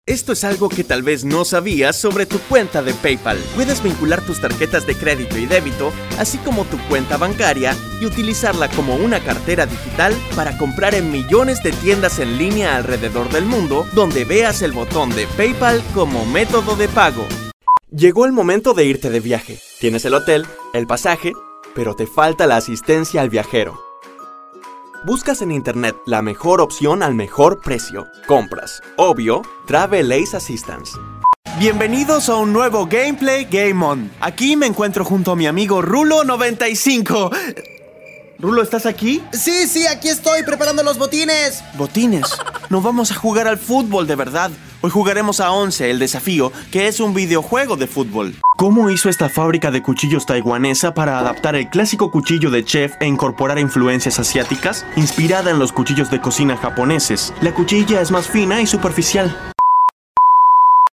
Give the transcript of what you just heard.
Esto es algo que tal vez no sabías sobre tu cuenta de PayPal. Puedes vincular tus tarjetas de crédito y débito, así como tu cuenta bancaria, y utilizarla como una cartera digital para comprar en millones de tiendas en línea alrededor del mundo, donde veas el botón de PayPal como método de pago. Llegó el momento de irte de viaje. Tienes el hotel, el pasaje, pero te falta la asistencia al viajero. Buscas en internet la mejor opción al mejor precio. Compras, obvio, Travel Ace Assistance. Bienvenidos a un nuevo Gameplay Game On. Aquí me encuentro junto a mi amigo Rulo95. Rulo, ¿estás aquí? Sí, aquí estoy preparando los botines. ¿Botines? No vamos a jugar al fútbol de verdad. Hoy jugaremos a 11, el desafío, que es un videojuego de fútbol. ¿Cómo hizo esta fábrica de cuchillos taiwanesa para adaptar el clásico cuchillo de chef e incorporar influencias asiáticas? Inspirada en los cuchillos de cocina japoneses, la cuchilla es más fina y superficial.